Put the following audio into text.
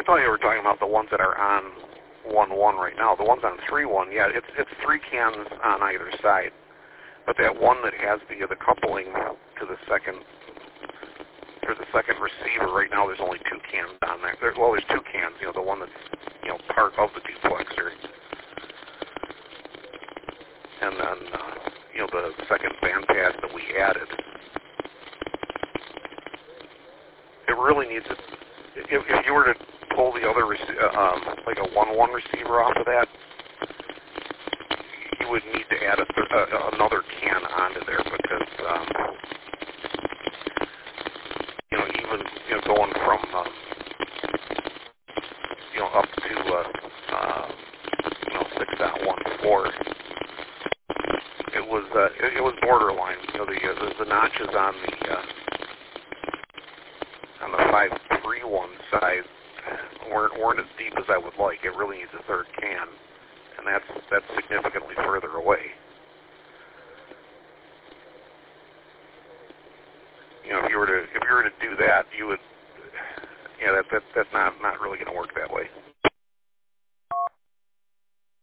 thought you were talking about the ones that are on 1-1 right now. The ones on 3-1, yeah, it's 3 cans on either side. But that one that has the coupling to the second receiver right now, there's only 2 cans on there. There's 2 cans. The one that's part of the duplexer, and then the second band pad that we added. It really needs to. If you were to pull the other like a 1-1 receiver off of that, you would need to add another can onto there because even going from up to 6.14, it was borderline. The notches on the 5.31 side weren't as deep as I would like. It really needs a third can, and that's significantly further away. If you were to do that, you would, that's not really going to work that way.